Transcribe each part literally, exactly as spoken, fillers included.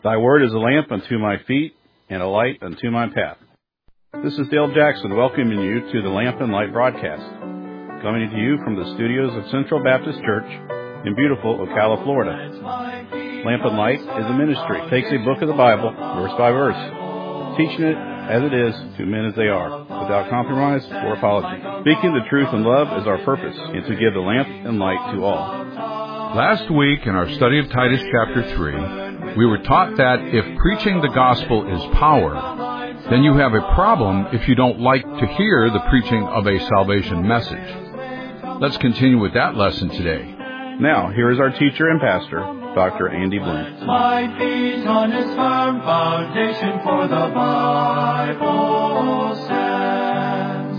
Thy word is a lamp unto my feet and a light unto my path. This is Dale Jackson welcoming you to the Lamp and Light broadcast, coming to you from the studios of Central Baptist Church in beautiful Ocala, Florida. Lamp and Light is a ministry. It takes a book of the Bible, verse by verse, teaching it as it is to men as they are, without compromise or apology. Speaking the truth in love is our purpose, and to give the lamp and light to all. Last week in our study of Titus chapter three, we were taught that if preaching the gospel is power, then you have a problem if you don't like to hear the preaching of a salvation message. Let's continue with that lesson today. Now, here is our teacher and pastor, Doctor Andy Bloom. My feet on his firm foundation, for the Bible stands.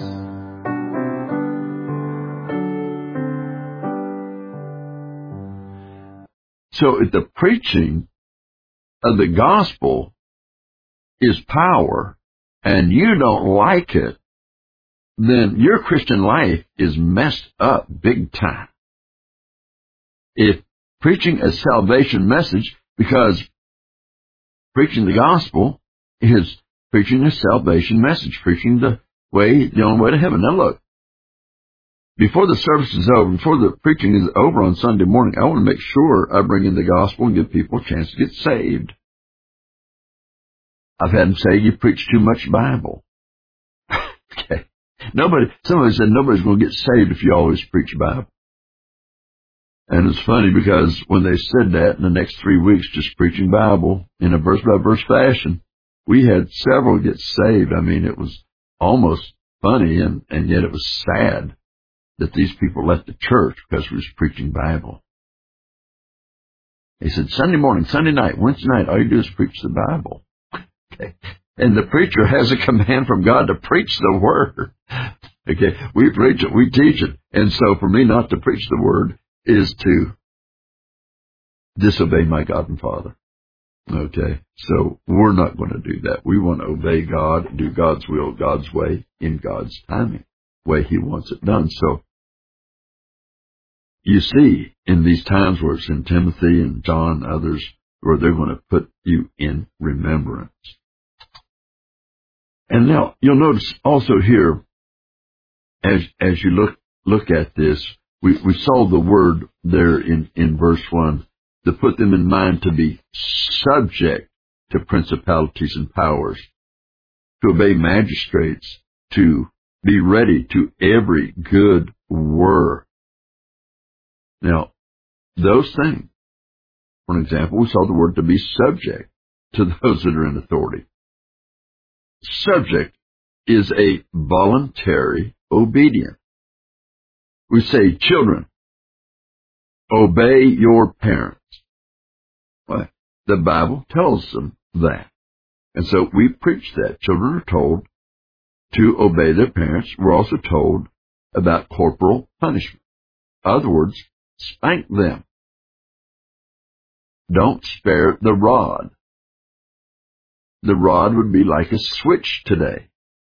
So if the preaching of the gospel is power and you don't like it, then your Christian life is messed up big time. If preaching a salvation message, because preaching the gospel is preaching a salvation message, preaching the way, the only way to heaven. Now look, before the service is over, before the preaching is over on Sunday morning, I want to make sure I bring in the gospel and give people a chance to get saved. I've had them say, you preach too much Bible. Okay. Nobody, somebody said nobody's going to get saved if you always preach Bible. And it's funny because when they said that, in the next three weeks, just preaching Bible in a verse-by-verse fashion, we had several get saved. I mean, it was almost funny, and, and yet it was sad that these people left the church because we was preaching Bible. He said, Sunday morning, Sunday night, Wednesday night, all you do is preach the Bible. Okay. And the preacher has a command from God to preach the Word. Okay. We preach it, we teach it. And so for me not to preach the Word is to disobey my God and Father. Okay. So we're not going to do that. We want to obey God, do God's will, God's way, in God's timing, way He wants it done. So you see, in these times where it's in Timothy and John and others, where they're going to put you in remembrance. And now, you'll notice also here, as as you look look at this, we, we saw the word there in, in verse one, to put them in mind to be subject to principalities and powers, to obey magistrates, to be ready to every good work. Now, those things, for example, we saw the word to be subject to those that are in authority. Subject is a voluntary obedience. We say, children, obey your parents. Well, the Bible tells them that. And so we preach that. Children are told to obey their parents. We're also told about corporal punishment. In other words, spank them. Don't spare the rod. The rod would be like a switch today.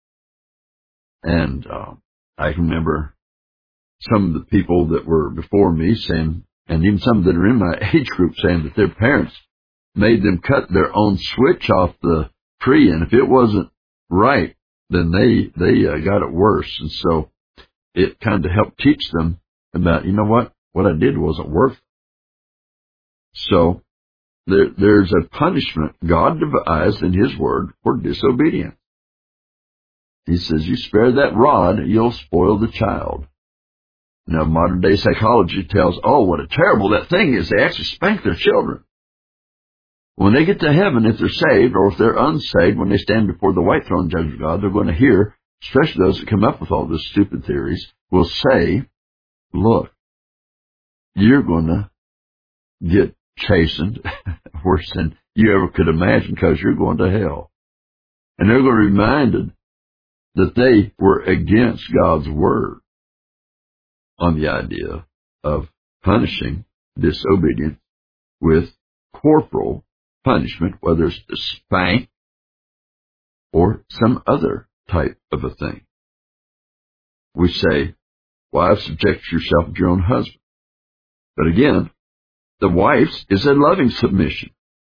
And uh, I remember some of the people that were before me saying, and even some that are in my age group saying that their parents made them cut their own switch off the tree, and if it wasn't right, then they they uh, got it worse. And so it kind of helped teach them about, you know what, what I did wasn't worth it. So there, there's a punishment God devised in His Word for disobedience. He says, you spare that rod, you'll spoil the child. Now, modern day psychology tells, oh, what a terrible that thing is. They actually spank their children. When they get to heaven, if they're saved, or if they're unsaved, when they stand before the white throne judgment of God, they're going to hear, especially those that come up with all these stupid theories, will say, look, you're going to get chastened worse than you ever could imagine because you're going to hell. And they're going to be reminded that they were against God's Word on the idea of punishing disobedience with corporal punishment, whether it's to spank or some other type of a thing. We say, wives, subject yourself to your own husband. But again, the wife's is a loving submission.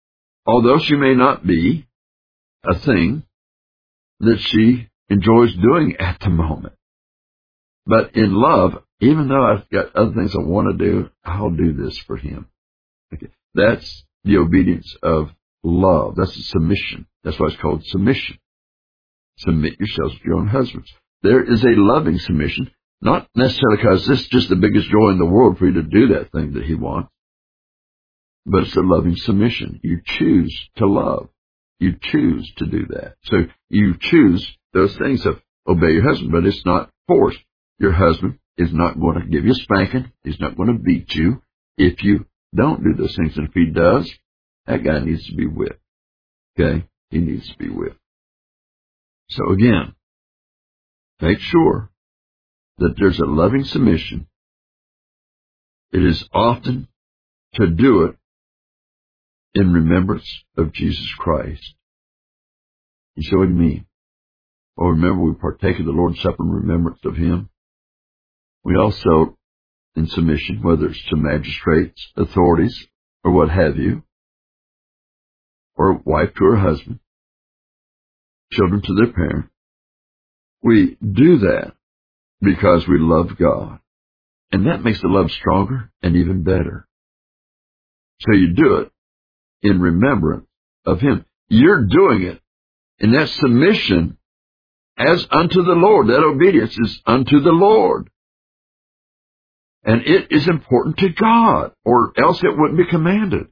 although she may not be a thing that she enjoys doing at the moment. But in love, even though I've got other things I want to do, I'll do this for him. Okay. That's the obedience of love. That's the submission. That's why it's called submission. Submit yourselves to your own husbands. There is a loving submission, not necessarily because this is just the biggest joy in the world for you to do that thing that he wants, but it's a loving submission. You choose to love. You choose to do that. So you choose those things of obey your husband, but it's not forced. Your husband is not going to give you a spanking. He's not going to beat you if you don't do those things. And if he does, that guy needs to be whipped. Okay? He needs to be whipped. So again, make sure that there's a loving submission. It is often to do it in remembrance of Jesus Christ. You say, what do you mean? Well, remember, we partake of the Lord's Supper in remembrance of him. We also, in submission, whether it's to magistrates, authorities, or what have you, or wife to her husband, children to their parent, we do that because we love God. And that makes the love stronger and even better. So you do it in remembrance of him. You're doing it in that submission as unto the Lord. That obedience is unto the Lord. And it is important to God, or else it wouldn't be commanded.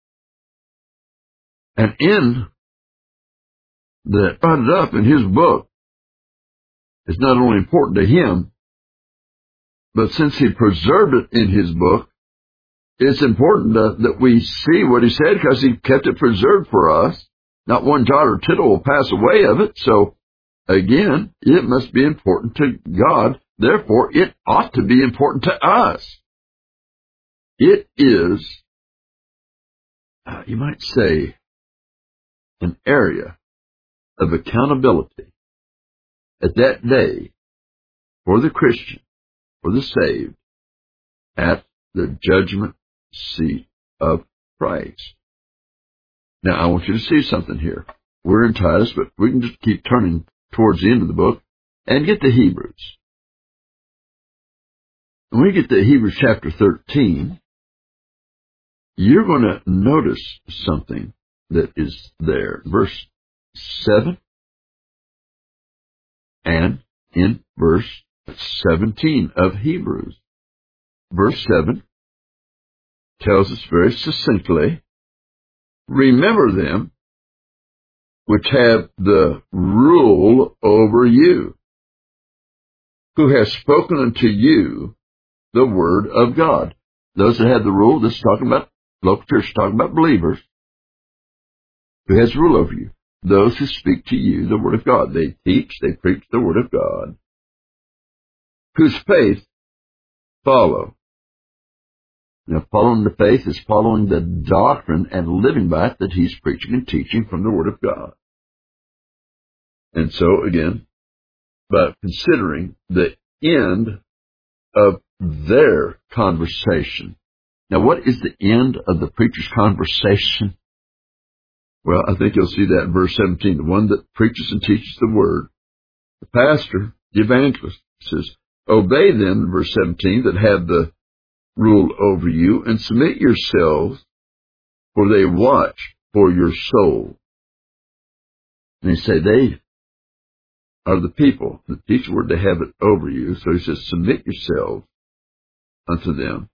And in that brought it up in his book, it's not only important to him, but since he preserved it in his book, it's important to, that we see what he said, because he kept it preserved for us. Not one jot or tittle will pass away of it. So, again, it must be important to God. Therefore, it ought to be important to us. It is, uh, you might say, an area of accountability at that day for the Christian, for the saved, at the judgment seat of Christ. Now, I want you to see something here. We're in Titus, but we can just keep turning towards the end of the book and get to Hebrews. When we get to Hebrews chapter thirteen, you're going to notice something that is there. Verse seven and in verse seventeen of Hebrews. Verse seven tells us very succinctly, remember them which have the rule over you, who have spoken unto you the word of God. Those that have the rule, this is talking about local church, talking about believers, who has rule over you. Those who speak to you the word of God. They teach, they preach the word of God, whose faith follow. Now, following the faith is following the doctrine and living by it that he's preaching and teaching from the Word of God. And so, again, but considering the end of their conversation. Now, what is the end of the preacher's conversation? Well, I think you'll see that in verse seventeen. The one that preaches and teaches the Word, the pastor, the evangelist, says, obey them, in verse seventeen, that have the rule over you, and submit yourselves, for they watch for your soul. And he say they are the people that teach the word, they have it over you. So he says, submit yourselves unto them,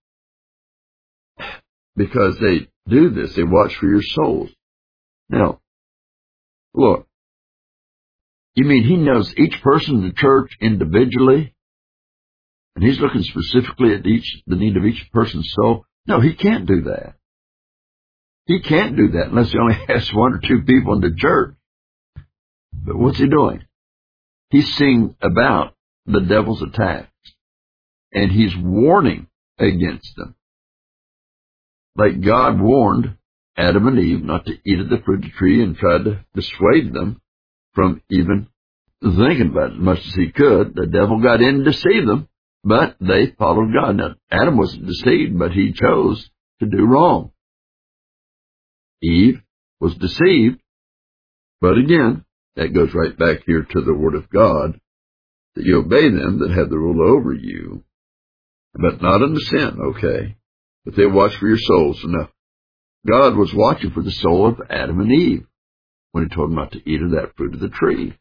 because they do this, they watch for your souls. Now, look, you mean he knows each person in the church individually? And he's looking specifically at each, the need of each person's soul? No, he can't do that. He can't do that unless he only has one or two people in the church. But what's he doing? He's seeing about the devil's attacks, and he's warning against them. Like God warned Adam and Eve not to eat of the fruit of the tree and tried to dissuade them from even thinking about it as much as he could. The devil got in to deceive them. But they followed God. Now, Adam wasn't deceived, but he chose to do wrong. Eve was deceived. But again, that goes right back here to the Word of God, that you obey them that have the rule over you, but not unto sin, okay? But they watch for your souls. So now, God was watching for the soul of Adam and Eve when he told them not to eat of that fruit of the tree.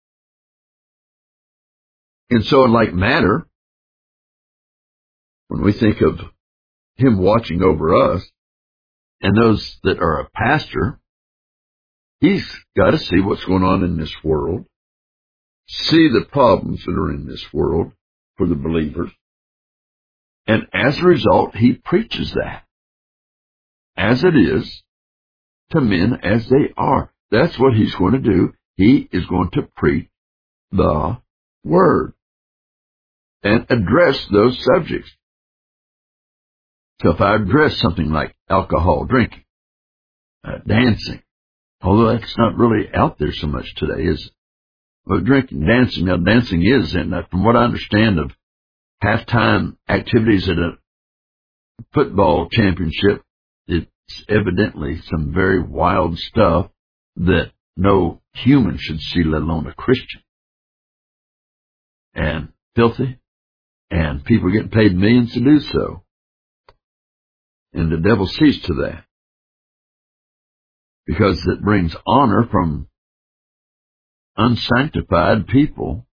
And so in like manner, when we think of him watching over us, and those that are a pastor, he's got to see what's going on in this world, see the problems that are in this world for the believers, and as a result, he preaches that as it is to men as they are. That's what he's going to do. He is going to preach the Word and address those subjects. So if I address something like alcohol, drinking, uh, dancing, although that's not really out there so much today, is it? But drinking, dancing, now dancing is, and from what I understand of halftime activities at a football championship, it's evidently some very wild stuff that no human should see, let alone a Christian. And filthy, and people getting paid millions to do so. And the devil sees to that, because it brings honor from unsanctified people,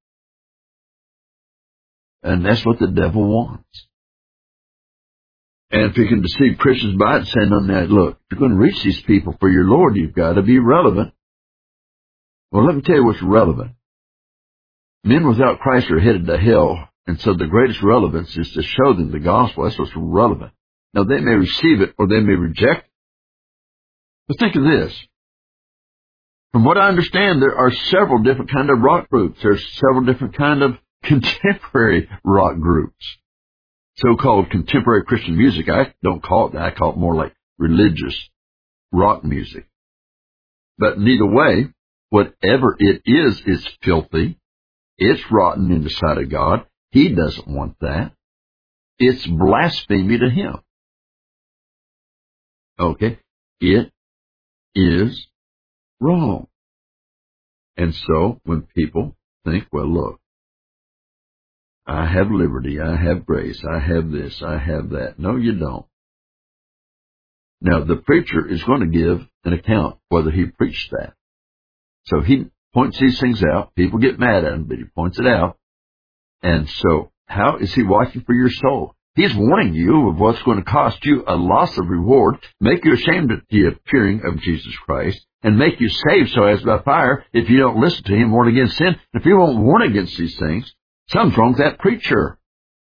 and that's what the devil wants. And if you can deceive Christians by it, saying on that, look, if you're going to reach these people for your Lord, you've got to be relevant. Well, let me tell you what's relevant. Men without Christ are headed to hell, and so the greatest relevance is to show them the gospel. That's what's relevant. Now, they may receive it or they may reject it. But think of this. From what I understand, there are several different kind of rock groups. There's several different kind of contemporary rock groups. So-called contemporary Christian music. I don't call it that. I call it more like religious rock music. But in either way, whatever it is, is filthy. It's rotten in the sight of God. He doesn't want that. It's blasphemy to him. Okay? It is wrong. And so when people think, well, look, I have liberty, I have grace, I have this, I have that. No, you don't. Now, the preacher is going to give an account whether he preached that. So he points these things out. People get mad at him, but he points it out. And so how is he watching for your soul? He's warning you of what's going to cost you a loss of reward, make you ashamed at the appearing of Jesus Christ, and make you saved so as by fire if you don't listen to him, warn against sin. If you won't warn against these things, something's wrong with that preacher.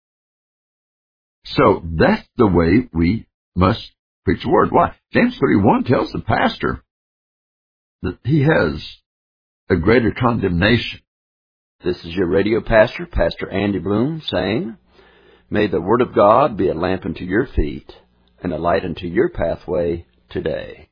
So that's the way we must preach the Word. Why? James three one tells the pastor that he has a greater condemnation. This is your radio pastor, Pastor Andy Bloom, saying, may the Word of God be a lamp unto your feet and a light unto your pathway today.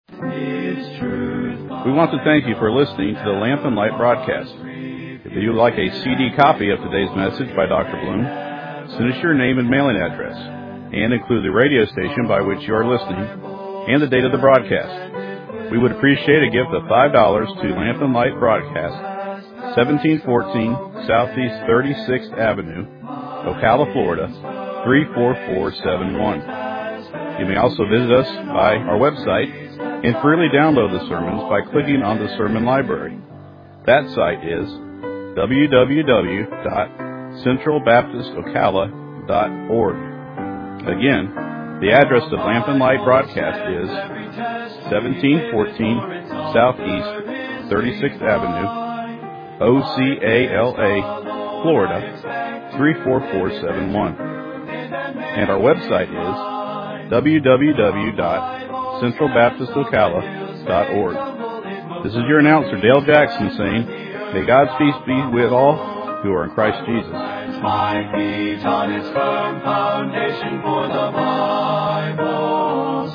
We want to thank you for listening to the Lamp and Light broadcast. If you would like a C D copy of today's message by Doctor Bloom, send us your name and mailing address, and include the radio station by which you are listening and the date of the broadcast. We would appreciate a gift of five dollars to Lamp and Light Broadcast, seventeen fourteen Southeast thirty-sixth Avenue, Ocala, Florida, three four four seven one. You may also visit us by our website and freely download the sermons by clicking on the sermon library. That site is w w w dot central baptist ocala dot org. Again, the address of Lamp and Light Broadcast is seventeen fourteen Southeast thirty-sixth Avenue, O C A L A, Florida, three four four seven one. And our website is w w w dot central baptist ocala dot org. This is your announcer, Dale Jackson, saying, may God's peace be with all who are in Christ Jesus. My feet on its firm foundation, for the Bible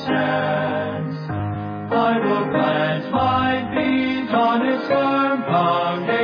stands. I will plant my feet on its firm foundation.